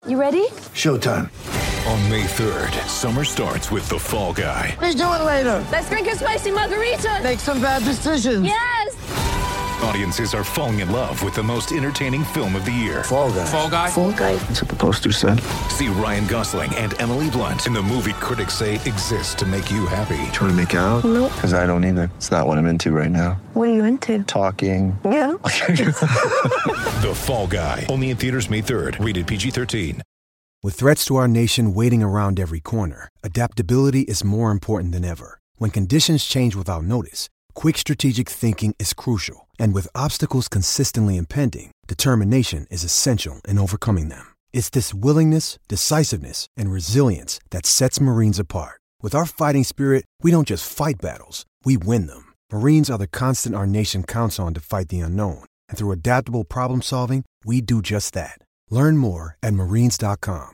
You ready? Showtime. On May 3rd, summer starts with The Fall Guy. Let's do it later. Let's drink a spicy margarita. Make some bad decisions. Yes! Audiences are falling in love with the most entertaining film of the year. Fall Guy. Fall Guy? Fall guy. That's what the poster said. See Ryan Gosling and Emily Blunt in the movie critics say exists to make you happy. Trying to make it out? Nope. Because I don't either. It's not what I'm into right now. What are you into? Talking. Yeah. The Fall Guy. Only in theaters May 3rd. Rated PG-13. With threats to our nation waiting around every corner, adaptability is more important than ever. When conditions change without notice, quick strategic thinking is crucial. And with obstacles consistently impending, determination is essential in overcoming them. It's this willingness, decisiveness, and resilience that sets Marines apart. With our fighting spirit, we don't just fight battles, we win them. Marines are the constant our nation counts on to fight the unknown. And through adaptable problem solving, we do just that. Learn more at marines.com.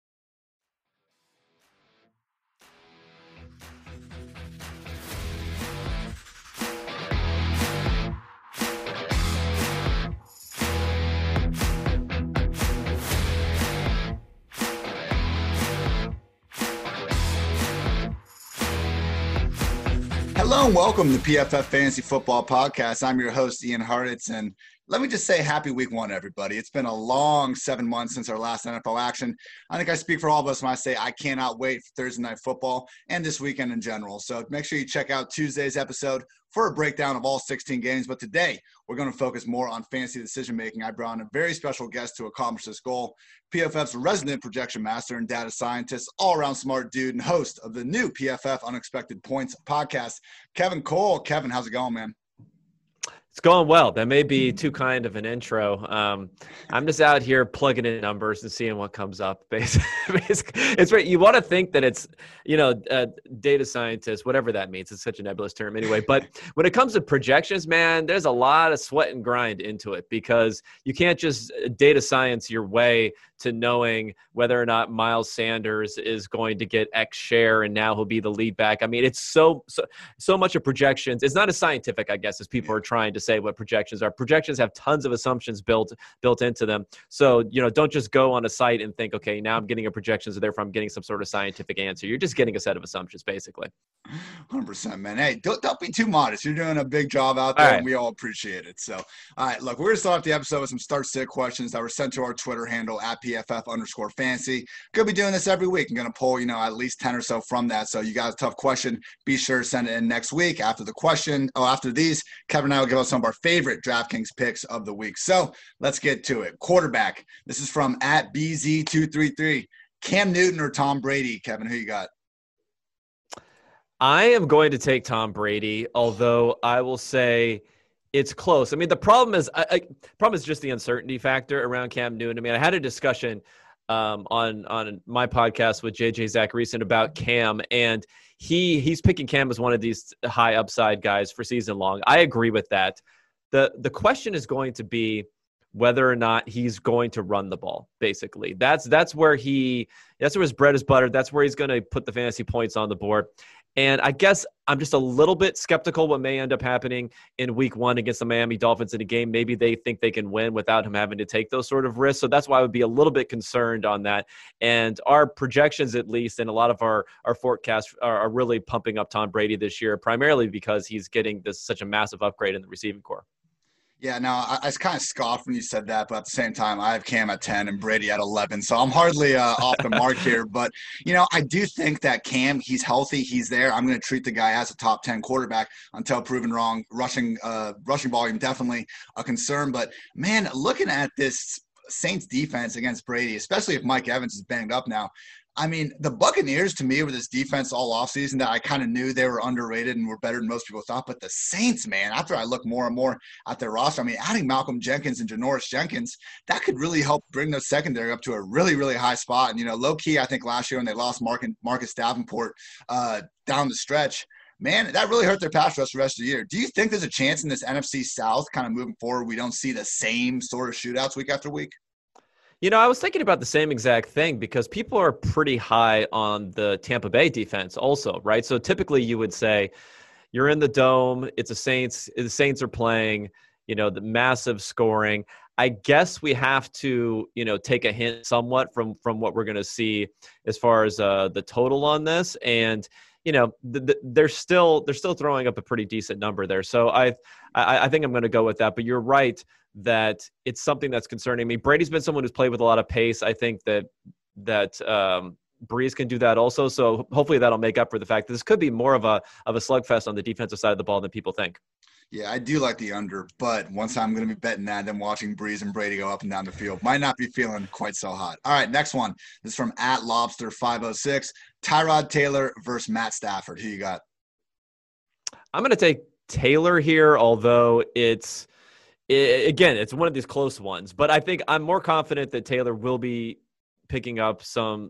Hello and welcome to PFF Fantasy Football Podcast. I'm your host, Ian Hartitz, and let me just say happy week one, everybody. It's been a long 7 months since our last NFL action. I think I speak for all of us when I say I cannot wait for Thursday Night Football and this weekend in general. So make sure you check out Tuesday's episode for a breakdown of all 16 games. But today, we're going to focus more on fantasy decision-making. I brought on a very special guest to accomplish this goal, PFF's resident projection master and data scientist, all-around smart dude, and host of the new PFF Unexpected Points podcast, Kevin Cole. Kevin, how's it going, man? It's going well. That may be too kind of an intro. I'm just out here plugging in numbers and seeing what comes up. Basically, it's right. You want to think that it's, data scientist, whatever that means. It's such a nebulous term anyway. But when it comes to projections, man, there's a lot of sweat and grind into it because you can't just data science your way to knowing whether or not Miles Sanders is going to get X share and now he'll be the lead back. I mean, it's so much of projections. It's not as scientific, I guess, as people are trying to say what projections are. Projections have tons of assumptions built into them. So, don't just go on a site and think, okay, now I'm getting a projection, so therefore I'm getting some sort of scientific answer. You're just getting a set of assumptions, basically. 100%, man. Hey, don't be too modest. You're doing a big job out there, All right. and we all appreciate it. So, all right, look, we're going to start off the episode with some start-sit questions that were sent to our Twitter handle at PFF_fantasy. Going to be doing this every week. I'm going to pull, at least 10 or so from that. So you got a tough question, be sure to send it in next week. After these, Kevin and I will give us some of our favorite DraftKings picks of the week. So let's get to it. Quarterback. This is from at BZ233. Cam Newton or Tom Brady? Kevin, who you got? I am going to take Tom Brady, although I will say it's close. I mean, the problem is just the uncertainty factor around Cam Newton. I mean, I had a discussion on my podcast with JJ Zachariason about Cam, and he's picking Cam as one of these high upside guys for season long. I agree with that. The question is going to be whether or not he's going to run the ball. Basically, that's where his bread is buttered. That's where he's going to put the fantasy points on the board. And I guess I'm just a little bit skeptical what may end up happening in week one against the Miami Dolphins in a game. Maybe they think they can win without him having to take those sort of risks. So that's why I would be a little bit concerned on that. And our projections, at least, and a lot of our forecasts are really pumping up Tom Brady this year, primarily because he's getting such a massive upgrade in the receiving core. Yeah, no, I kind of scoffed when you said that, but at the same time, I have Cam at 10 and Brady at 11, so I'm hardly off the mark here. But, I do think that Cam, he's healthy, he's there. I'm going to treat the guy as a top 10 quarterback until proven wrong. Rushing volume, definitely a concern. But, man, looking at this Saints defense against Brady, especially if Mike Evans is banged up now, I mean, the Buccaneers, to me, were this defense all offseason that I kind of knew they were underrated and were better than most people thought. But the Saints, man, after I look more and more at their roster, I mean, adding Malcolm Jenkins and Janoris Jenkins, that could really help bring their secondary up to a really, really high spot. And, low-key, I think last year when they lost Marcus Davenport down the stretch, man, that really hurt their pass rush the rest of the year. Do you think there's a chance in this NFC South kind of moving forward we don't see the same sort of shootouts week after week? I was thinking about the same exact thing because people are pretty high on the Tampa Bay defense also, right? So typically you would say you're in the dome, it's the Saints are playing, the massive scoring. I guess we have to, take a hint somewhat from what we're going to see as far as the total on this. And, they're still throwing up a pretty decent number there. So I think I'm going to go with that. But you're right that it's something that's concerning me. Brady's been someone who's played with a lot of pace. I think that Brees can do that also. So hopefully that'll make up for the fact that this could be more of a slugfest on the defensive side of the ball than people think. Yeah, I do like the under, but once I'm going to be betting that, then watching Brees and Brady go up and down the field might not be feeling quite so hot. All right, next one. This is from @Lobster506. Tyrod Taylor versus Matt Stafford. Who you got? I'm going to take Taylor here, although it's one of these close ones. But I think I'm more confident that Taylor will be picking up some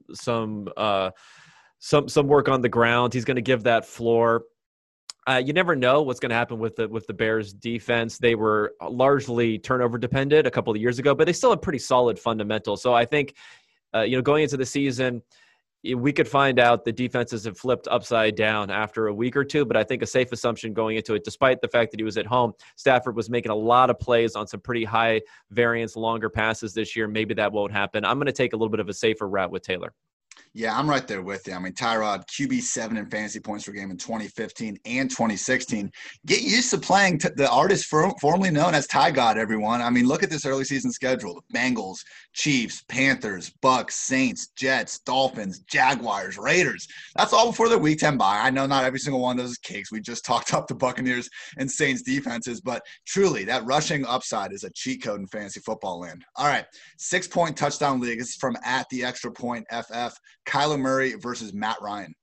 work on the ground. He's going to give that floor. You never know what's going to happen with the Bears defense. They were largely turnover dependent a couple of years ago, but they still have pretty solid fundamentals. So I think, going into the season, we could find out the defenses have flipped upside down after a week or two, but I think a safe assumption going into it, despite the fact that he was at home, Stafford was making a lot of plays on some pretty high variance, longer passes this year. Maybe that won't happen. I'm going to take a little bit of a safer route with Taylor. Yeah, I'm right there with you. I mean, Tyrod, QB7 in fantasy points per game in 2015 and 2016. Get used to playing the artist formerly known as Ty God, everyone. I mean, look at this early season schedule. The Bengals, Chiefs, Panthers, Bucks, Saints, Jets, Dolphins, Jaguars, Raiders. That's all before the Week 10 bye. I know not every single one of those is cakes. We just talked up the Buccaneers and Saints defenses, but truly, that rushing upside is a cheat code in fantasy football land. All right, 6-point touchdown league. This is from @TheExtraPointFF. Kyler Murray versus Matt Ryan.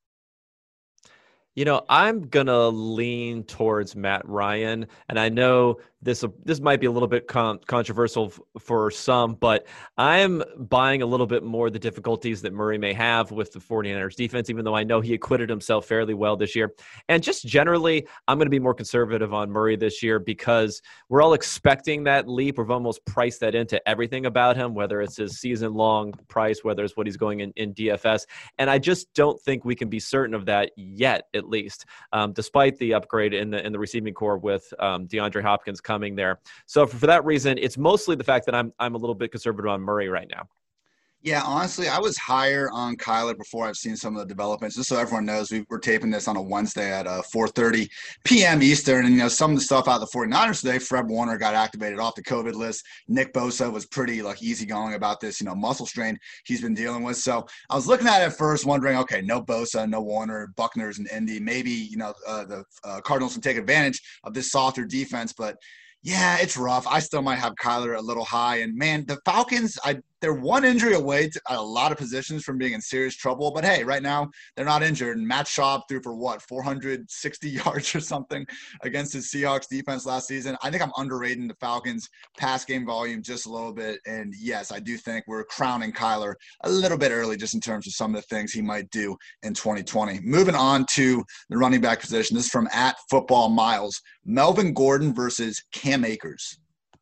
I'm going to lean towards Matt Ryan, and I know this might be a little bit controversial for some, but I'm buying a little bit more the difficulties that Murray may have with the 49ers defense, even though I know he acquitted himself fairly well this year. And just generally, I'm going to be more conservative on Murray this year because we're all expecting that leap. We've almost priced that into everything about him, whether it's his season-long price, whether it's what he's going in DFS. And I just don't think we can be certain of that yet, at least, despite the upgrade in the receiving core with DeAndre Hopkins coming there. So for that reason, it's mostly the fact that I'm a little bit conservative on Murray right now. Yeah, honestly, I was higher on Kyler before I've seen some of the developments. Just so everyone knows, we're taping this on a Wednesday at 4:30 p.m. Eastern. And, some of the stuff out of the 49ers today, Fred Warner got activated off the COVID list. Nick Bosa was pretty easygoing about this, muscle strain he's been dealing with. So I was looking at it first wondering, okay, no Bosa, no Warner, Buckner's and Indy. Maybe, the Cardinals can take advantage of this softer defense. But, yeah, it's rough. I still might have Kyler a little high. And, man, the Falcons, they're one injury away at a lot of positions from being in serious trouble. But, hey, right now they're not injured. And Matt Schaub threw for, 460 yards or something against his Seahawks defense last season. I think I'm underrating the Falcons' pass game volume just a little bit. And, yes, I do think we're crowning Kyler a little bit early just in terms of some of the things he might do in 2020. Moving on to the running back position. This is from @FootballMiles. Melvin Gordon versus Cam Akers.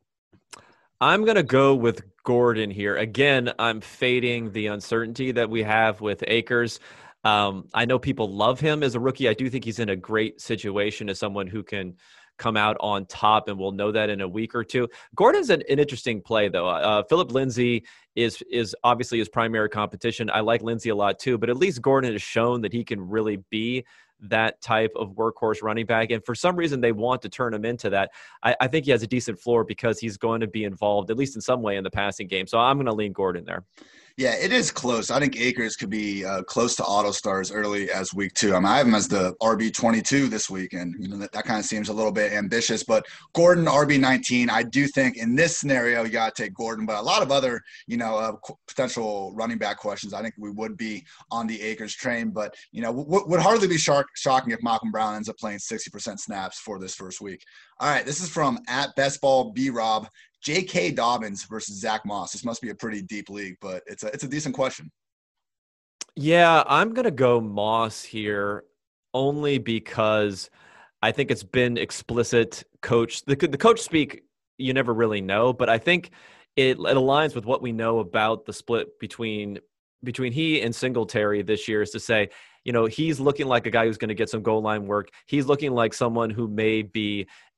I'm going to go with Gordon here. Again, I'm fading the uncertainty that we have with Akers. I know people love him as a rookie. I do think he's in a great situation as someone who can come out on top, and we'll know that in a week or two. Gordon's an interesting play, though. Philip Lindsay is obviously his primary competition. I like Lindsay a lot, too, but at least Gordon has shown that he can really be that type of workhorse running back. And for some reason, they want to turn him into that. I think he has a decent floor because he's going to be involved, at least in some way, in the passing game. So I'm going to lean Gordon there. Yeah, it is close. I think Akers could be close to auto star as early as week 2. I have him as the RB22 this week, and that kind of seems a little bit ambitious. But Gordon, RB19, I do think in this scenario you got to take Gordon. But a lot of other, potential running back questions, I think we would be on the Akers train. But, would hardly be shocking if Malcolm Brown ends up playing 60% snaps for this first week. All right, this is from @BestBallBRob. J.K. Dobbins versus Zach Moss. This must be a pretty deep league, but it's a decent question. Yeah, I'm going to go Moss here only because I think it's been explicit coach. The coach speak, you never really know, but I think it aligns with what we know about the split between he and Singletary this year is to say, he's looking like a guy who's going to get some goal line work. He's looking like someone who may be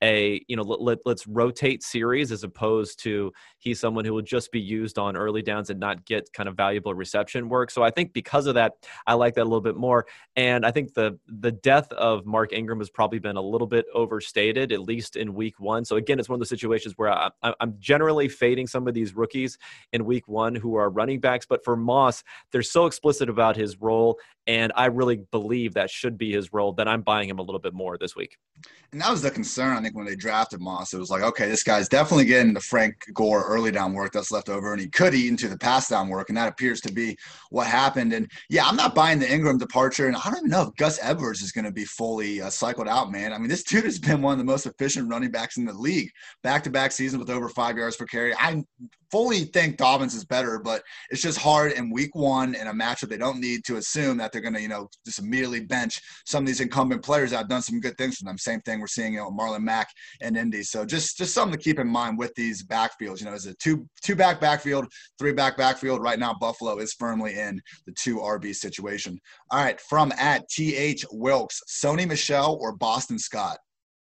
let's rotate series as opposed to he's someone who will just be used on early downs and not get kind of valuable reception work. So I think because of that, I like that a little bit more. And I think the death of Mark Ingram has probably been a little bit overstated, at least in week one. So again, it's one of the situations where I'm generally fading some of these rookies in week one who are running backs. But for Moss, they're so explicit about his role, and I really believe that should be his role, that I'm buying him a little bit more this week. And that was the concern, I think, when they drafted Moss. It was like, okay, this guy's definitely getting the Frank Gore early down work that's left over, and he could eat into the pass down work, and that appears to be what happened. And, yeah, I'm not buying the Ingram departure, and I don't even know if Gus Edwards is going to be fully cycled out, man. I mean, this dude has been one of the most efficient running backs in the league, back-to-back seasons with over 5 yards per carry. I fully think Dobbins is better, but it's just hard in week one in a matchup they don't need to assume that they're going to, just immediately bench some of these incumbent players that have done some good things for them. Same thing we're seeing, Marlon Mack and Indy. So just something to keep in mind with these backfields. Is it two back backfield, 3 back backfield? Right now, Buffalo is firmly in the 2 RB situation. All right, from @TH Wilkes, Sony Michel or Boston Scott?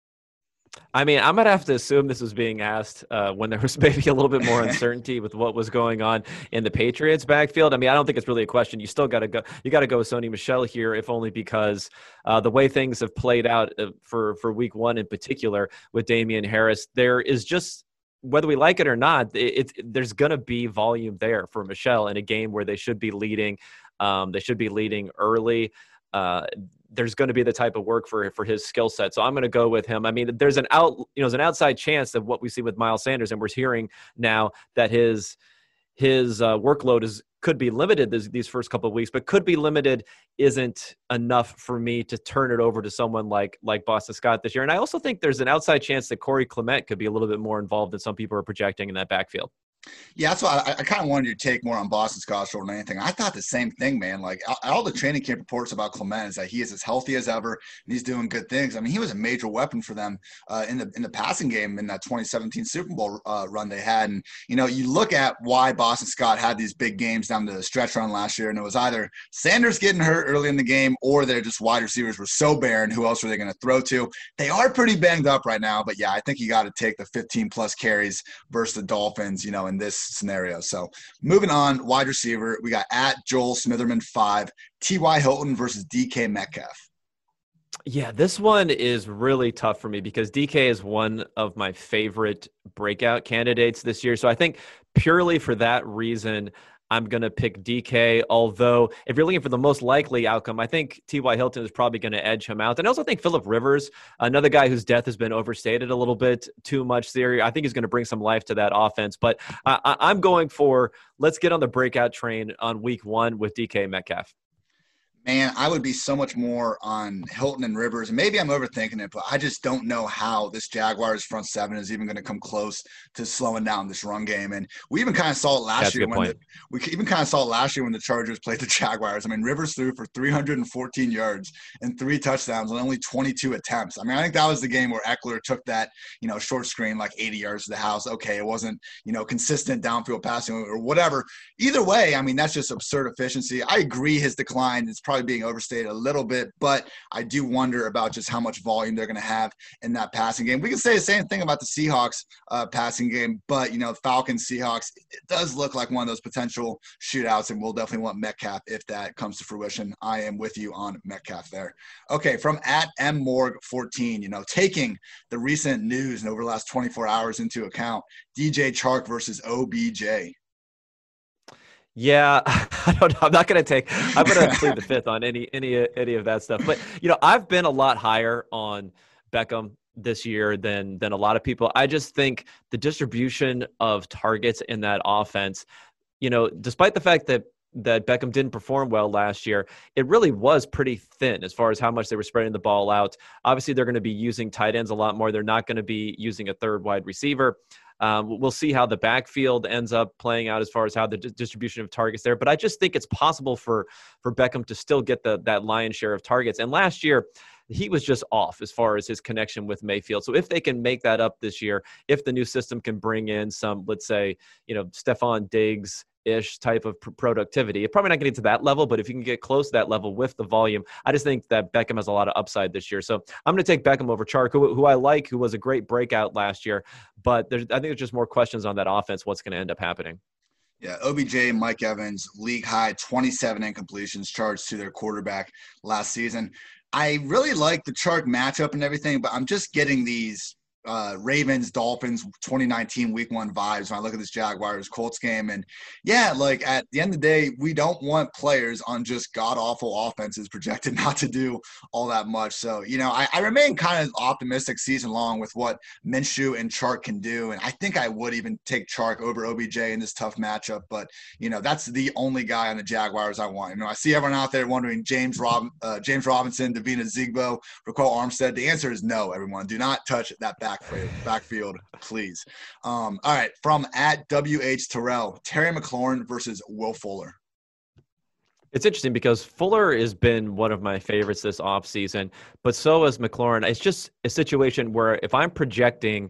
I mean, I'm going to have to assume this was being asked when there was maybe a little bit more uncertainty with what was going on in the Patriots backfield. I mean, I don't think it's really a question. You still got to go. You got to go with Sony Michel here, if only because the way things have played out for week one in particular with Damian Harris, there is just, whether we like it or not, there's going to be volume there for Michel in a game where they should be leading. They should be leading early. There's going to be the type of work for his skill set. So I'm going to go with him. I mean, there's an outside chance of what we see with Miles Sanders, and we're hearing now that his workload could be limited these first couple of weeks, but could be limited isn't enough for me to turn it over to someone like Boston Scott this year. And I also think there's an outside chance that Corey Clement could be a little bit more involved than some people are projecting in that backfield. Yeah, that's why I kind of wanted you to take more on Boston Scott more than anything. I thought the same thing, man. Like all the training camp reports about Clement is that he is as healthy as ever and he's doing good things. I mean, he was a major weapon for them in the passing game in that 2017 Super Bowl run they had. And you look at why Boston Scott had these big games down the stretch run last year, and it was either Sanders getting hurt early in the game or they're just wide receivers were so barren. Who else were they going to throw to? They are pretty banged up right now, but yeah, I think you got to take the 15 plus carries versus the Dolphins, in this scenario. So moving on, wide receiver, we got @Joel Smitherman 5, T.Y. Hilton versus DK Metcalf. Yeah, this one is really tough for me because DK is one of my favorite breakout candidates this year. So I think purely for that reason, I'm going to pick DK, although if you're looking for the most likely outcome, I think T.Y. Hilton is probably going to edge him out. And I also think Phillip Rivers, another guy whose death has been overstated a little bit too much there, I think he's going to bring some life to that offense. But I'm going for, let's get on the breakout train on week one with DK Metcalf. Man, I would be so much more on Hilton and Rivers. And maybe I'm overthinking it, but I just don't know how this Jaguars front seven is even going to come close to slowing down this run game. And we even kind of saw it last year when the Chargers played the Jaguars. I mean, Rivers threw for 314 yards and 3 touchdowns on only 22 attempts. I mean, I think that was the game where Eckler took that, short screen like 80 yards to the house. Okay, it wasn't, consistent downfield passing or whatever. Either way, I mean, that's just absurd efficiency. I agree his decline is probably being overstated a little bit, but I do wonder about just how much volume they're going to have in that passing game. We can say the same thing about the Seahawks passing game, but Falcons, Seahawks, it does look like one of those potential shootouts, and we'll definitely want Metcalf if that comes to fruition. I am with you on Metcalf there. Okay, from @mmorg14, taking the recent news and over the last 24 hours into account, DJ Chark versus OBJ. Yeah, I don't know. I'm going to plead the fifth on any of that stuff. But, I've been a lot higher on Beckham this year than a lot of people. I just think the distribution of targets in that offense, despite the fact that Beckham didn't perform well last year, it really was pretty thin as far as how much they were spreading the ball out. Obviously, they're going to be using tight ends a lot more. They're not going to be using a third wide receiver. We'll see how the backfield ends up playing out as far as how the distribution of targets there. But I just think it's possible for Beckham to still get that lion's share of targets. And last year, he was just off as far as his connection with Mayfield. So if they can make that up this year, if the new system can bring in some, let's say, Stephon Diggs-ish type of productivity, it's probably not going to get to that level, but if you can get close to that level with the volume, I just think that Beckham has a lot of upside this year. So I'm going to take Beckham over Chark, who I like, who was a great breakout last year, but I think there's just more questions on that offense, what's going to end up happening. Yeah, OBJ and Mike Evans, league high 27 incompletions charged to their quarterback last season. I really like the Chark matchup and everything, but I'm just getting these Ravens, Dolphins, 2019 week 1 vibes when I look at this Jaguars Colts game. And yeah, like at the end of the day, we don't want players on just god awful offenses projected not to do all that much. So, I remain kind of optimistic season long with what Minshew and Chark can do. And I think I would even take Chark over OBJ in this tough matchup. But, that's the only guy on the Jaguars I want. I see everyone out there wondering James Robinson, Davina Zigbo, Raquel Armstead. The answer is no, everyone. Do not touch that backfield, please. All right, from at WH Terrell, Terry McLaurin versus Will Fuller. It's interesting because Fuller has been one of my favorites this offseason, but so is McLaurin. It's just a situation where if I'm projecting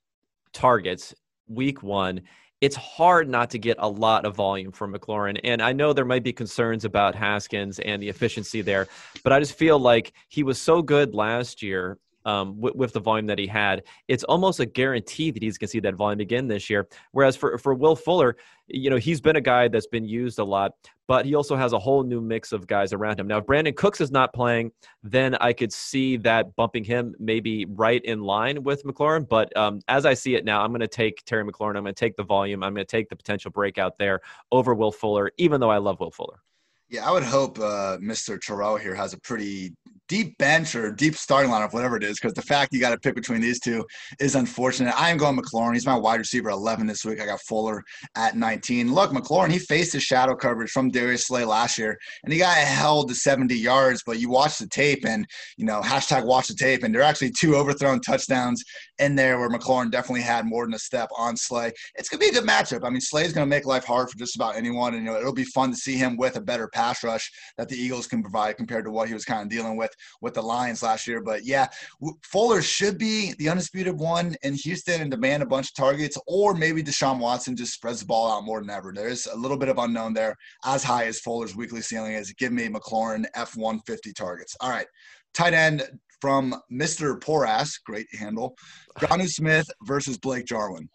targets week 1, it's hard not to get a lot of volume from McLaurin. And I know there might be concerns about Haskins and the efficiency there, but I just feel like he was so good last year with the volume that he had. It's almost a guarantee that he's going to see that volume again this year. Whereas for Will Fuller, he's been a guy that's been used a lot, but he also has a whole new mix of guys around him. Now, if Brandon Cooks is not playing, then I could see that bumping him maybe right in line with McLaurin. But as I see it now, I'm going to take Terry McLaurin. I'm going to take the volume. I'm going to take the potential breakout there over Will Fuller, even though I love Will Fuller. Yeah, I would hope Mr. Terrell here has a pretty deep bench or deep starting lineup, whatever it is, because the fact you got to pick between these two is unfortunate. I am going McLaurin. He's my wide receiver 11 this week. I got Fuller at 19. Look, McLaurin, he faced his shadow coverage from Darius Slay last year, and he got held to 70 yards, but you watch the tape and, hashtag watch the tape, and there are actually 2 overthrown touchdowns in there where McLaurin definitely had more than a step on Slay. It's going to be a good matchup. I mean, Slay's going to make life hard for just about anyone, and, it'll be fun to see him with a better pass rush that the Eagles can provide compared to what he was kind of dealing with the Lions last year. But yeah, Fuller should be the undisputed one in Houston and demand a bunch of targets, or maybe Deshaun Watson just spreads the ball out more than ever. There's a little bit of unknown there. As high as Fuller's weekly ceiling is, give me McLaurin F150 targets. All right, tight end from Mr. Porass, great handle, Jonnu Smith versus Blake Jarwin.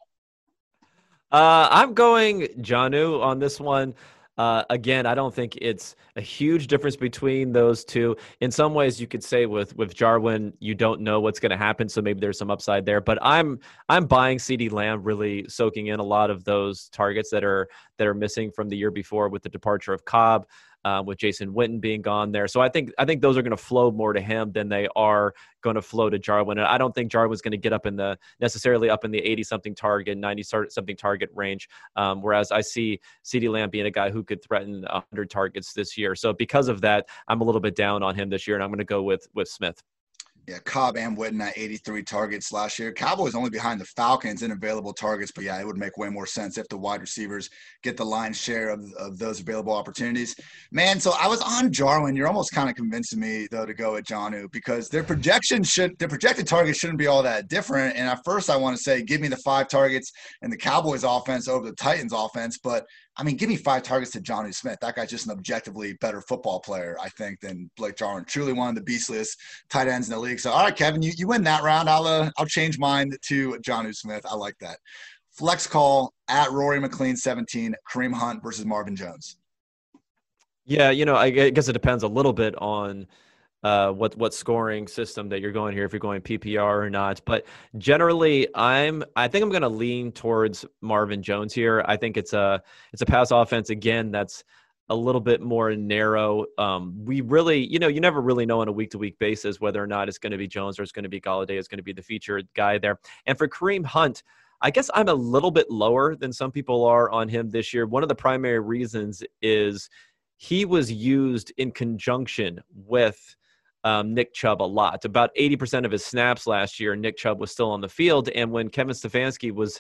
I'm going Jonnu on this one. Again, I don't think it's a huge difference between those two. In some ways, you could say with Jarwin, you don't know what's going to happen, so maybe there's some upside there. But I'm buying CeeDee Lamb, really soaking in a lot of those targets that are missing from the year before with the departure of Cobb. With Jason Witten being gone there. So I think those are going to flow more to him than they are going to flow to Jarwin. And I don't think Jarwin's going to get necessarily up in the 80-something target, 90-something target range. Whereas I see CeeDee Lamb being a guy who could threaten 100 targets this year. So because of that, I'm a little bit down on him this year, and I'm going to go with Smith. Yeah, Cobb and Witten at 83 targets last year. Cowboys only behind the Falcons in available targets, but yeah, it would make way more sense if the wide receivers get the lion's share of those available opportunities. Man, so I was on Jarwin. You're almost kind of convincing me, though, to go with Jonnu because their projected targets shouldn't be all that different. And at first I want to say, give me the 5 targets in the Cowboys offense over the Titans offense, but I mean, give me 5 targets to Jonnu Smith. That guy's just an objectively better football player, I think, than Blake Jarwin. Truly one of the beastliest tight ends in the league. So, all right, Kevin, you win that round. I'll change mine to Jonnu Smith. I like that. Flex call at Rory McLean 17, Kareem Hunt versus Marvin Jones. Yeah, I guess it depends a little bit on what scoring system that you're going here, if you're going PPR or not. But generally, I think I'm going to lean towards Marvin Jones here. I think it's a pass offense again that's a little bit more narrow. We really, you never really know on a week-to-week basis whether or not it's going to be Jones or it's going to be Golladay. It's going to be the featured guy there. And for Kareem Hunt, I guess I'm a little bit lower than some people are on him this year. One of the primary reasons is he was used in conjunction with Nick Chubb a lot. About 80% of his snaps last year, Nick Chubb was still on the field. And when Kevin Stefanski was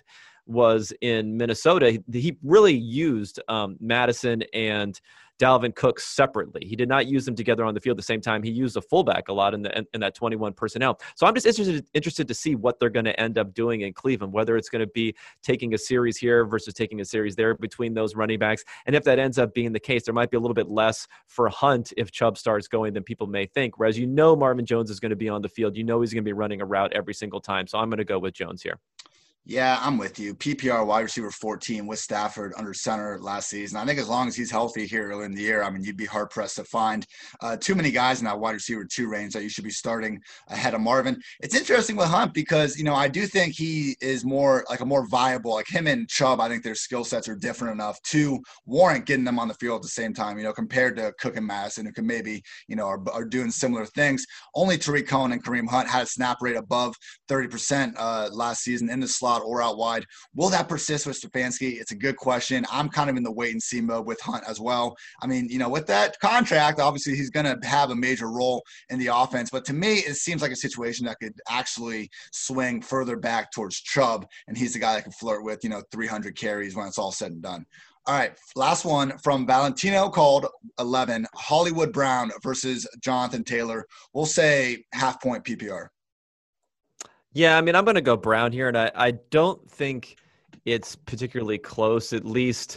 was in Minnesota, he really used Madison and Dalvin Cook separately. He did not use them together on the field at the same time. He used a fullback a lot in that 21 personnel. So I'm just interested to see what they're going to end up doing in Cleveland, whether it's going to be taking a series here versus taking a series there between those running backs. And if that ends up being the case, there might be a little bit less for Hunt if Chubb starts going than people may think. Whereas Marvin Jones is going to be on the field. He's going to be running a route every single time. So I'm going to go with Jones here. Yeah, I'm with you. PPR wide receiver 14 with Stafford under center last season. I think as long as he's healthy here early in the year, I mean, you'd be hard-pressed to find too many guys in that wide receiver 2 range that you should be starting ahead of Marvin. It's interesting with Hunt because, I do think he is more viable. Like him and Chubb, I think their skill sets are different enough to warrant getting them on the field at the same time, compared to Cook and Madison, who can maybe, are doing similar things. Only Tariq Cohen and Kareem Hunt had a snap rate above 30% last season in the slot or out wide. Will that persist with Stefanski? It's a good question. I'm kind of in the wait and see mode with Hunt as well. I mean, with that contract, obviously he's going to have a major role in the offense, but to me, it seems like a situation that could actually swing further back towards Chubb, and he's the guy that can flirt with, 300 carries when it's all said and done. All right, last one from Valentino called 11, Hollywood Brown versus Jonathan Taylor. We'll say half-point PPR. Yeah, I mean, I'm going to go Brown here, and I don't think it's particularly close, at least,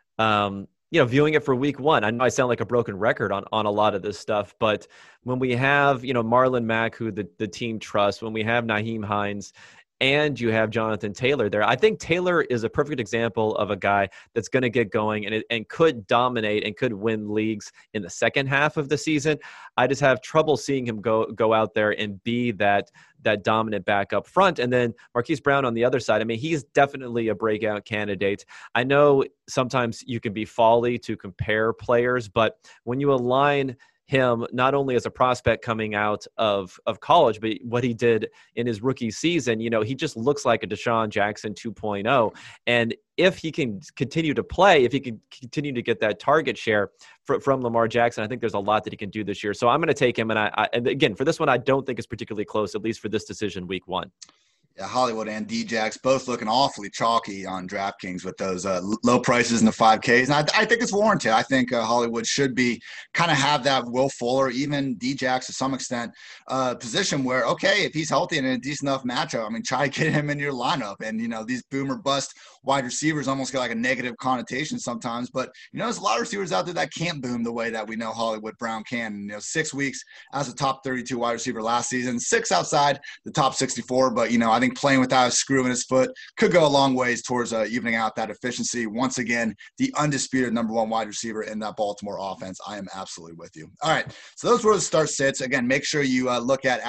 viewing it for week 1. I know I sound like a broken record on a lot of this stuff, but when we have, Marlon Mack, who the team trusts, when we have Nyheim Hines, and you have Jonathan Taylor there, I think Taylor is a perfect example of a guy that's going to get going and could dominate and could win leagues in the second half of the season. I just have trouble seeing him go out there and be that dominant back up front. And then Marquise Brown on the other side, I mean, he's definitely a breakout candidate. I know sometimes you can be folly to compare players, but when you align him not only as a prospect coming out of college, but what he did in his rookie season, he just looks like a Deshaun Jackson 2.0. And if he can continue to play, if he can continue to get that target share from Lamar Jackson, I think there's a lot that he can do this year. So I'm going to take him. And again, for this one, I don't think it's particularly close, at least for this decision week 1. Yeah, Hollywood and Djax both looking awfully chalky on DraftKings with those low prices in the 5Ks. And I think it's warranted. I think Hollywood should be kind of have that Will Fuller, even Djax to some extent, position where, okay, if he's healthy and in a decent enough matchup, I mean, try to get him in your lineup. And, these boomer bust wide receivers almost get like a negative connotation sometimes. But, there's a lot of receivers out there that can't boom the way that we know Hollywood Brown can. 6 weeks as a top 32 wide receiver last season, 6 outside the top 64. But, I think playing without a screw in his foot could go a long ways towards evening out that efficiency. Once again, the undisputed number 1 wide receiver in that Baltimore offense. I am absolutely with you. All right, so those were the start sits. Again, make sure you look at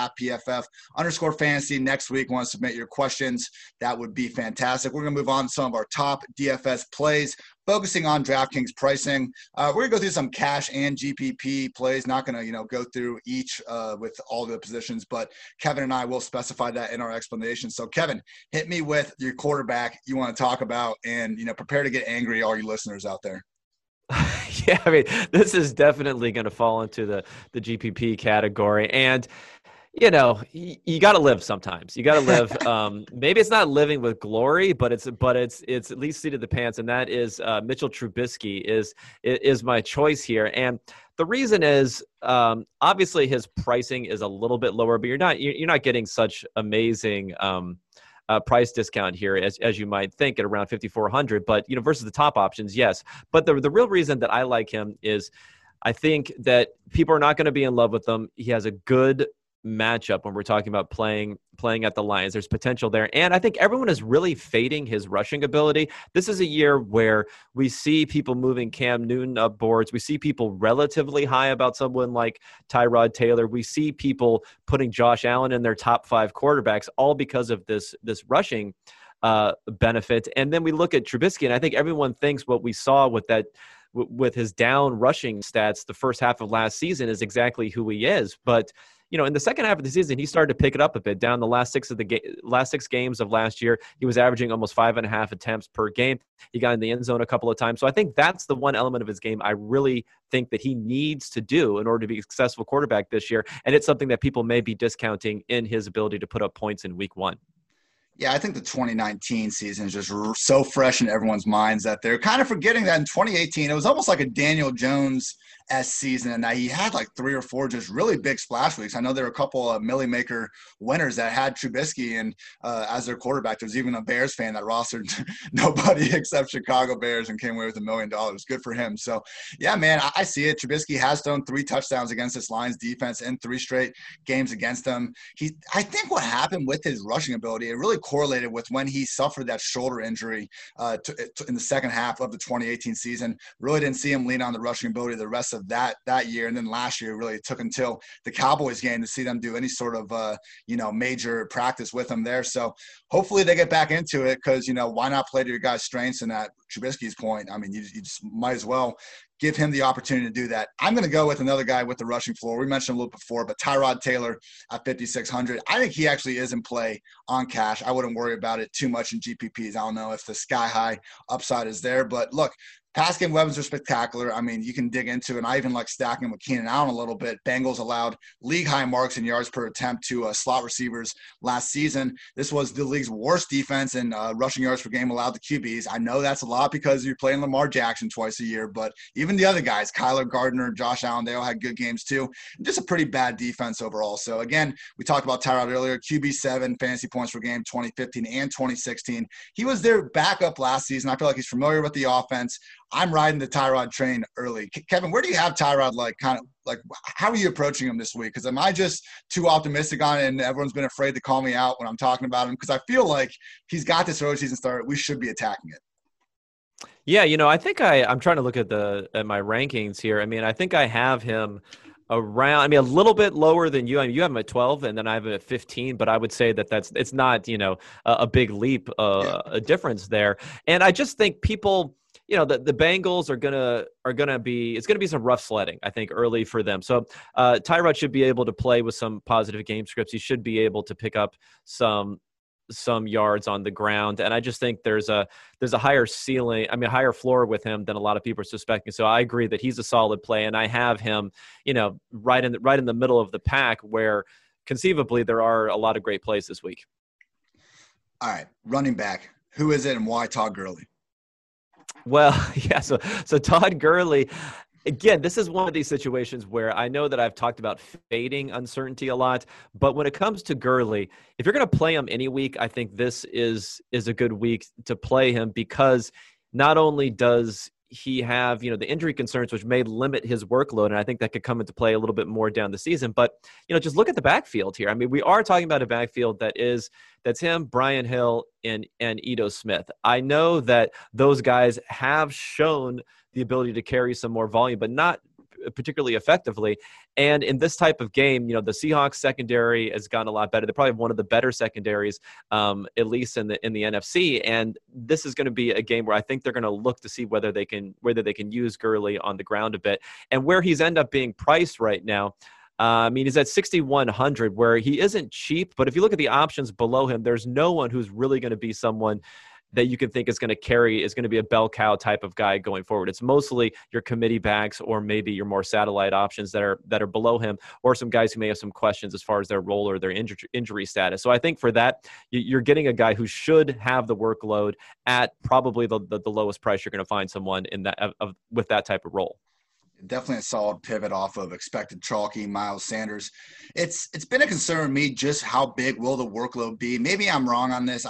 @PFF_fantasy next week. Want to submit your questions? That would be fantastic. We're going to move on to some of our top DFS plays, focusing on DraftKings pricing. We're going to go through some cash and GPP plays. Not going to, go through each with all the positions, but Kevin and I will specify that in our explanation. So, Kevin, hit me with your quarterback you want to talk about and, prepare to get angry, all you listeners out there. Yeah, I mean, this is definitely going to fall into the GPP category. And you got to live sometimes. You got to live. Maybe it's not living with glory, but it's at least seat of the pants. And that is Mitchell Trubisky is my choice here. And the reason is obviously his pricing is a little bit lower, but you're not getting such amazing price discount here as you might think at around 5,400. But versus the top options, yes. But the real reason that I like him is I think that people are not going to be in love with him. He has a good matchup when we're talking about playing at the Lions. There's potential there. And I think everyone is really fading his rushing ability. This is a year where we see people moving Cam Newton up boards. We see people relatively high about someone like Tyrod Taylor. We see people putting Josh Allen in their top 5 quarterbacks, all because of this rushing benefit. And then we look at Trubisky, and I think everyone thinks what we saw with his down rushing stats the first half of last season is exactly who he is. But in the second half of the season, he started to pick it up a bit. Down the last 6 games of last year, he was averaging almost 5.5 attempts per game. He got in the end zone a couple of times. So I think that's the one element of his game I really think that he needs to do in order to be a successful quarterback this year. And it's something that people may be discounting in his ability to put up points in week 1. Yeah, I think the 2019 season is just so fresh in everyone's minds that they're kind of forgetting that in 2018, it was almost like a Daniel Jones-esque season, and that he had like 3 or 4 just really big splash weeks. I know there were a couple of Millie Maker winners that had Trubisky and as their quarterback. There was even a Bears fan that rostered nobody except Chicago Bears and came away with $1 million. Good for him. So, yeah, man, I see it. Trubisky has thrown 3 touchdowns against this Lions defense in 3 straight games against them. I think what happened with his rushing ability, it really correlated with when he suffered that shoulder injury in the second half of the 2018 season. Really didn't see him lean on the rushing ability the rest of that year. And then last year, really took until the Cowboys game to see them do any sort of, major practice with him there. So hopefully they get back into it because, why not play to your guys' strengths? And at Trubisky's point, I mean, you just might as well give him the opportunity to do that. I'm going to go with another guy with the rushing floor. We mentioned a little before, but Tyrod Taylor at 5,600. I think he actually is in play on cash. I wouldn't worry about it too much in GPPs. I don't know if the sky high upside is there, but look, pass game weapons are spectacular. I mean, you can dig into it. And I even like stacking with Keenan Allen a little bit. Bengals allowed league high marks in yards per attempt to slot receivers last season. This was the league's worst defense in rushing yards per game allowed to QBs. I know that's a lot because you're playing Lamar Jackson twice a year, but even the other guys, Kyler Gardner, Josh Allen, they all had good games too. Just a pretty bad defense overall. So again, we talked about Tyrod earlier, QB7 fantasy points per game, 2015 and 2016. He was their backup last season. I feel like he's familiar with the offense. I'm riding the Tyrod train early. Kevin, where do you have Tyrod how are you approaching him this week? Because am I just too optimistic on it and everyone's been afraid to call me out when I'm talking about him? Because I feel like he's got this early season start. We should be attacking it. Yeah, I think I'm trying to look at my rankings here. I mean, I think I have him around, a little bit lower than you. I mean, you have him at 12 and then I have him at 15, but I would say that it's not, a big leap, a difference there. And I just think people, the Bengals are gonna be, it's gonna be some rough sledding, I think, early for them. So Tyrod should be able to play with some positive game scripts. He should be able to pick up some yards on the ground, and I just think there's a higher ceiling, higher floor with him than a lot of people are suspecting. So I agree that he's a solid play, and I have him, right in the middle of the pack, where conceivably there are a lot of great plays this week. All right, running back. Who is it and why Todd Gurley? Well, yeah, so Todd Gurley, again, this is one of these situations where I know that I've talked about fading uncertainty a lot, but when it comes to Gurley, if you're going to play him any week, I think this is a good week to play him, because not only does he have, the injury concerns, which may limit his workload, and I think that could come into play a little bit more down the season. But, just look at the backfield here. I mean, we are talking about a backfield that's him, Brian Hill, and Ito Smith. I know that those guys have shown the ability to carry some more volume, but not particularly effectively. And in this type of game, the Seahawks secondary has gotten a lot better. They're probably one of the better secondaries, at least in the NFC. And this is going to be a game where I think they're going to look to see whether they can use Gurley on the ground a bit. And where he's end up being priced right now, he's at 6,100, where he isn't cheap, but if you look at the options below him, there's no one who's really going to be someone that you can think is going to be a bell cow type of guy going forward. It's mostly your committee backs or maybe your more satellite options that are below him, or some guys who may have some questions as far as their role or their injury status. So I think for that, you're getting a guy who should have the workload at probably the lowest price you're going to find someone in that with that type of role. Definitely a solid pivot off of expected chalky Miles Sanders. It's been a concern with me just how big will the workload be. Maybe I'm wrong on this.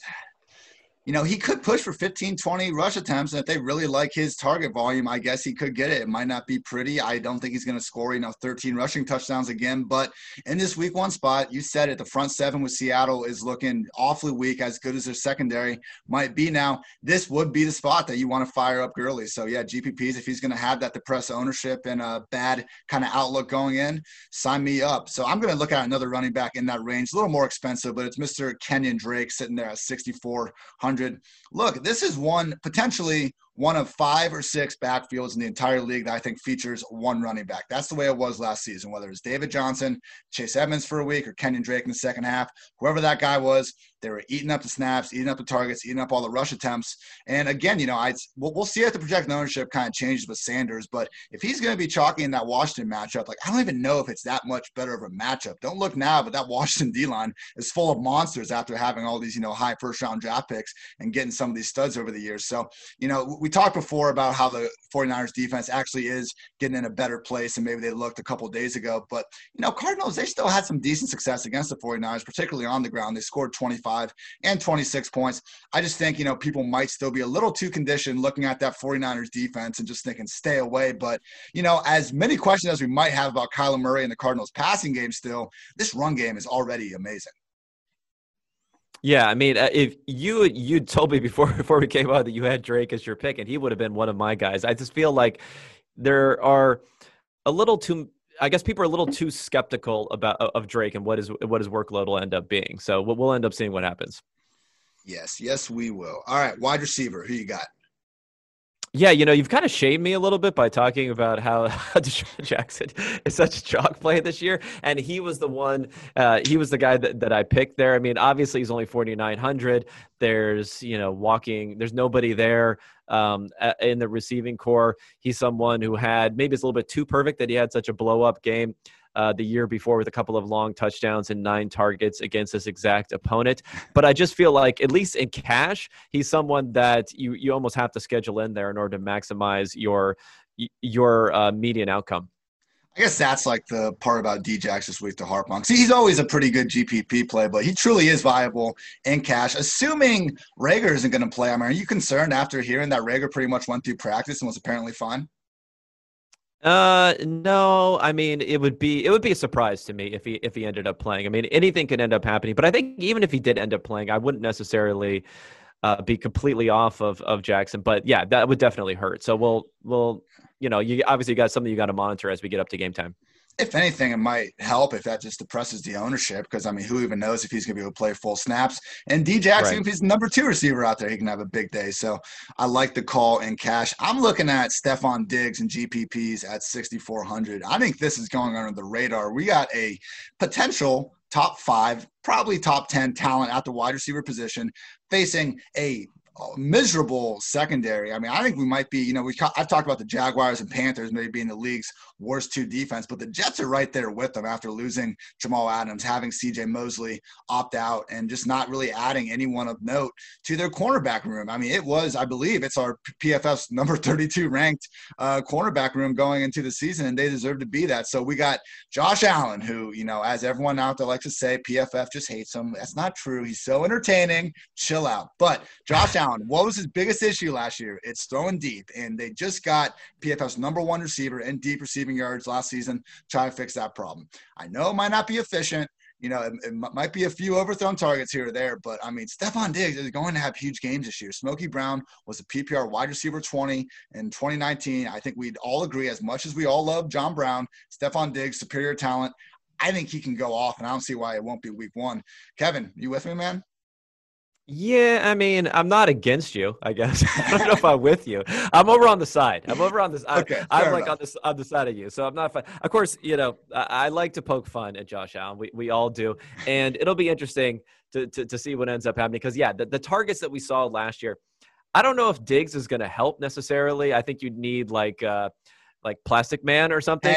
He could push for 15, 20 rush attempts. And if they really like his target volume, I guess he could get it. It might not be pretty. I don't think he's going to score, 13 rushing touchdowns again. But in this week one spot, you said it, the front seven with Seattle is looking awfully weak, as good as their secondary might be now. This would be the spot that you want to fire up Gurley. So, yeah, GPPs, if he's going to have that depressed ownership and a bad kind of outlook going in, sign me up. So I'm going to look at another running back in that range, a little more expensive, but it's Mr. Kenyon Drake sitting there at 6,400. Look, this is potentially one of 5 or 6 backfields in the entire league that I think features one running back. That's the way it was last season, whether it's David Johnson, Chase Edmonds for a week, or Kenyon Drake in the second half. Whoever that guy was, they were eating up the snaps, eating up the targets, eating up all the rush attempts. And again, we'll see if the projected ownership kind of changes with Sanders. But if he's going to be chalky in that Washington matchup, I don't even know if it's that much better of a matchup. Don't look now, but that Washington D-line is full of monsters after having all these, high first-round draft picks and getting some of these studs over the years. So, we talked before about how the 49ers defense actually is getting in a better place than maybe they looked a couple days ago. But, Cardinals, they still had some decent success against the 49ers, particularly on the ground. They scored 25 and 26 points. I just think, people might still be a little too conditioned looking at that 49ers defense and just thinking stay away. But, as many questions as we might have about Kyler Murray and the Cardinals passing game still, this run game is already amazing. Yeah, I mean, if you told me before we came out that you had Drake as your pick, and he would have been one of my guys. I just feel like there are a little too. I guess people are a little too skeptical of Drake and what his workload will end up being. So we'll end up seeing what happens. Yes, we will. All right, wide receiver, who you got? Yeah, you've kind of shamed me a little bit by talking about how DeSean Jackson is such a chalk play this year. And he was the one, he was the guy that I picked there. I mean, obviously he's only 4,900. There's, there's nobody there in the receiving core. He's someone who maybe it's a little bit too perfect that he had such a blow up game the year before with a couple of long touchdowns and 9 targets against this exact opponent. But I just feel like, at least in cash, he's someone that you almost have to schedule in there in order to maximize your median outcome. I guess that's the part about D-Jax this week to harp on. See, he's always a pretty good GPP play, but he truly is viable in cash. Assuming Reagor isn't going to play, I mean, are you concerned after hearing that Reagor pretty much went through practice and was apparently fine? No, I mean, it would be a surprise to me if he ended up playing. I mean, anything could end up happening, but I think even if he did end up playing, I wouldn't necessarily be completely off of Jackson. But yeah, that would definitely hurt. So we'll you obviously got something you got to monitor as we get up to game time. If anything, it might help if that just depresses the ownership, because, I mean, who even knows if he's going to be able to play full snaps. And D-Jackson, right, if he's the number 2 receiver out there, he can have a big day. So I like the call in cash. I'm looking at Stephon Diggs and GPPs at 6,400. I think this is going under the radar. We got a potential top 5, probably top 10 talent at the wide receiver position facing a miserable secondary. I mean, I think we might be, I've talked about the Jaguars and Panthers maybe being the league's worst 2 defense, but the Jets are right there with them after losing Jamal Adams, having CJ Mosley opt out, and just not really adding anyone of note to their cornerback room. I mean, I believe it's our PFF's number 32 ranked cornerback room going into the season, and they deserve to be that. So we got Josh Allen, who, as everyone out there likes to say, PFF just hates him. That's not true. He's so entertaining. Chill out. But Josh Allen, what was his biggest issue last year? It's throwing deep, and they just got PFF's number 1 receiver in deep receiving yards last season. Try to fix that problem. I know it might not be efficient. It might be a few overthrown targets here or there, but I mean, Stephon Diggs is going to have huge games this year. Smokey Brown was a PPR wide receiver 20 in 2019. I think we'd all agree, as much as we all love John Brown, Stephon Diggs, superior talent. I think he can go off, and I don't see why it won't be week 1. Kevin, you with me, man? Yeah, I mean, I'm not against you, I guess. I don't know if I'm with you. I'm over on the side. Okay, I'm like on the side of you. So I'm not fun. Of course, I like to poke fun at Josh Allen. We all do. And it'll be interesting to see what ends up happening. Because, yeah, the targets that we saw last year, I don't know if Diggs is going to help necessarily. I think you'd need like Plastic Man or something,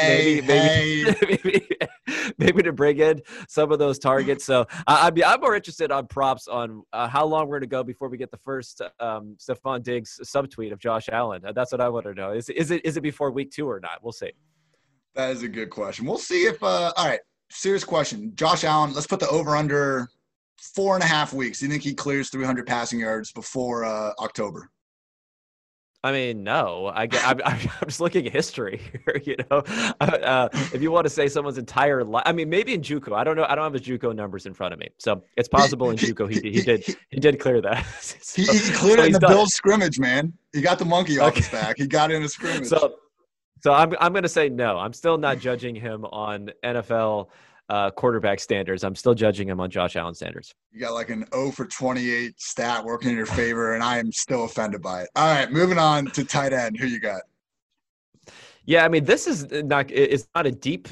maybe to bring in some of those targets. So I'm more interested on props on how long we're going to go before we get the first Stephon Diggs subtweet of Josh Allen. That's what I want to know. Is it before week 2 or not? We'll see. That is a good question. We'll see if all right, serious question. Josh Allen, let's put the over under 4.5 weeks. Do you think he clears 300 passing yards before October? I mean, no. I'm just looking at history here. If you want to say someone's entire life, I mean, maybe in JUCO. I don't know. I don't have his JUCO numbers in front of me, so it's possible in JUCO he did clear that. He cleared it in the Bills scrimmage, man. He got the monkey off his back. He got in a scrimmage. So I'm going to say no. I'm still not judging him on NFL quarterback standards. I'm still judging him on Josh Allen standards. You got like an 0 for 28 stat working in your favor, and I am still offended by it. All right, moving on to tight end. Who you got? Yeah, I mean, this is it's not a deep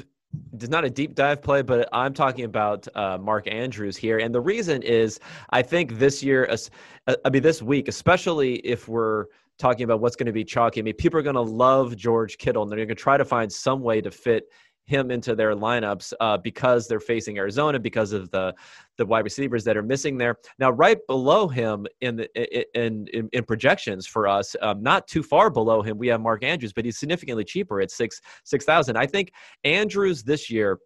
dive play, but I'm talking about Mark Andrews here. And the reason is I think this week, especially if we're talking about what's going to be chalky, I mean, people are going to love George Kittle, and they're going to try to find some way to fit him into their lineups because they're facing Arizona, because of the wide receivers that are missing there. Now, right below him in projections for us, not too far below him, we have Mark Andrews, but he's significantly cheaper at $6,000. I think Andrews this year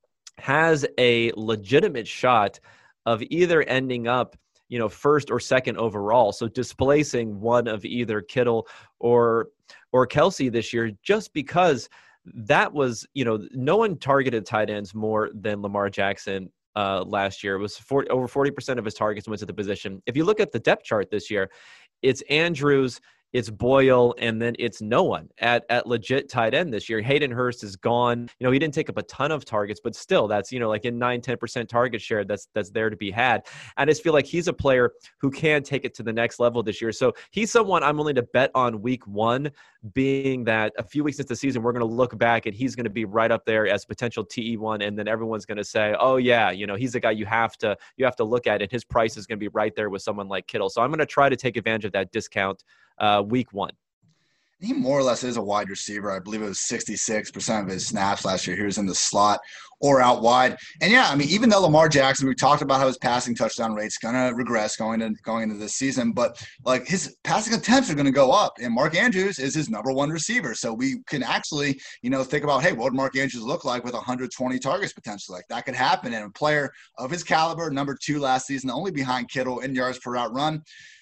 has a legitimate shot of either ending up, first or second overall, so displacing one of either Kittle or Kelsey this year, just because that was, no one targeted tight ends more than Lamar Jackson last year. It was over 40% of his targets went to the position. If you look at the depth chart this year, it's Andrews, it's Boyle, and then it's no one at legit tight end this year. Hayden Hurst is gone. He didn't take up a ton of targets, but still that's, like in 9-10% target share that's there to be had. I just feel like he's a player who can take it to the next level this year. So he's someone I'm willing to bet on week one, being that a few weeks into the season, we're going to look back and he's going to be right up there as potential TE1. And then everyone's going to say, oh yeah, he's a guy you have to look at, and his price is going to be right there with someone like Kittle. So I'm going to try to take advantage of that discount week one. He more or less is a wide receiver. I believe it was 66% of his snaps last year. He was in the slot or out wide. And yeah, I mean, even though Lamar Jackson, we talked about how his passing touchdown rate's going to regress going into this season, but like his passing attempts are going to go up. And Mark Andrews is his number one receiver. So we can actually, think about, hey, what would Mark Andrews look like with 120 targets potentially? Like that could happen. And a player of his caliber, number 2 last season, only behind Kittle in yards per route run.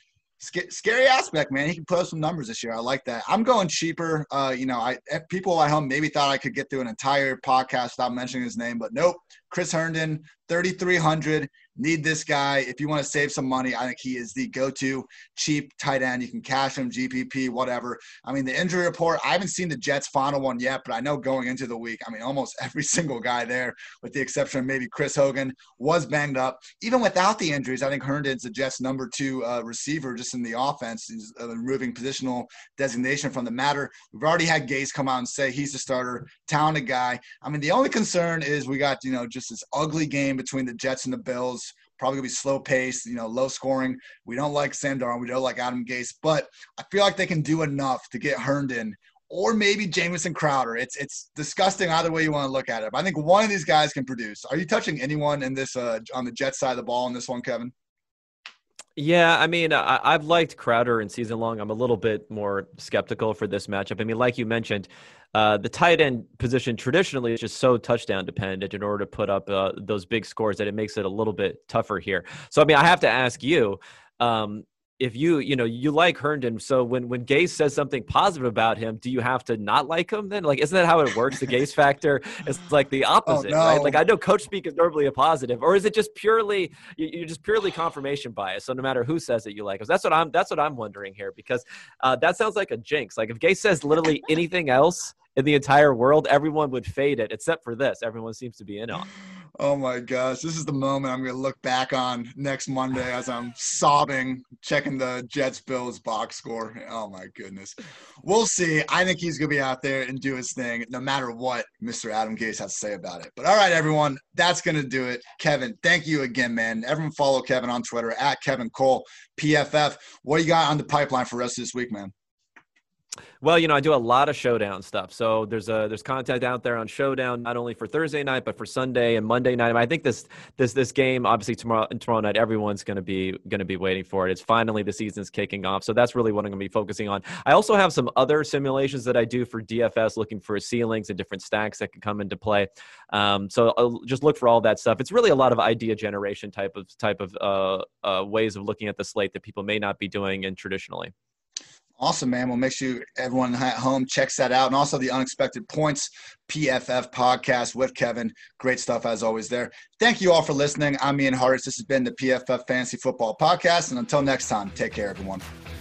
Scary aspect, man. He can put up some numbers this year. I like that. I'm going cheaper. People at home maybe thought I could get through an entire podcast without mentioning his name, but nope. Chris Herndon, 3,300. Need this guy. If you want to save some money, I think he is the go-to cheap tight end. You can cash him, GPP, whatever. I mean, the injury report, I haven't seen the Jets' final one yet, but I know going into the week, I mean, almost every single guy there, with the exception of maybe Chris Hogan, was banged up. Even without the injuries, I think Herndon's the Jets' number 2 receiver just in the offense. He's removing positional designation from the matter. We've already had Gase come out and say he's the starter, talented guy. I mean, the only concern is we got, just this ugly game between the Jets and the Bills. Probably going to be slow paced, low scoring. We don't like Sam Darnold. We don't like Adam Gase. But I feel like they can do enough to get Herndon or maybe Jamison Crowder. It's disgusting either way you want to look at it. But I think one of these guys can produce. Are you touching anyone in this on the Jets side of the ball in this one, Kevin? Yeah, I mean, I've liked Crowder in season long. I'm a little bit more skeptical for this matchup. I mean, like you mentioned, the tight end position traditionally is just so touchdown dependent in order to put up those big scores that it makes it a little bit tougher here. So, I mean, I have to ask you, if you like Herndon, so when Gase says something positive about him, do you have to not like him then? Like, isn't that how it works? The Gase factor is like the opposite, right? Like, I know coach speak is normally a positive, or is it just purely you're just purely confirmation bias? So no matter who says it, you like him. That's what I'm wondering here, because that sounds like a jinx. Like if Gase says literally anything else in the entire world, everyone would fade it, except for this. Everyone seems to be in on. Oh my gosh, this is the moment I'm going to look back on next Monday as I'm sobbing, checking the Jets-Bills box score. Oh my goodness. We'll see. I think he's going to be out there and do his thing no matter what Mr. Adam Gase has to say about it. But all right, everyone, that's going to do it. Kevin, thank you again, man. Everyone follow Kevin on Twitter at Kevin Cole, PFF. What do you got on the pipeline for us this week, man? Well, I do a lot of Showdown stuff. So there's content out there on Showdown, not only for Thursday night, but for Sunday and Monday night. I think this game, obviously tomorrow night, everyone's going to be waiting for it. It's finally the season's kicking off. So that's really what I'm going to be focusing on. I also have some other simulations that I do for DFS, looking for ceilings and different stacks that can come into play. So I'll just look for all that stuff. It's really a lot of idea generation type of ways of looking at the slate that people may not be doing in traditionally. Awesome, man. Well, make sure everyone at home checks that out. And also the Unexpected Points PFF podcast with Kevin. Great stuff as always there. Thank you all for listening. I'm Ian Hartitz. This has been the PFF Fantasy Football Podcast. And until next time, take care, everyone.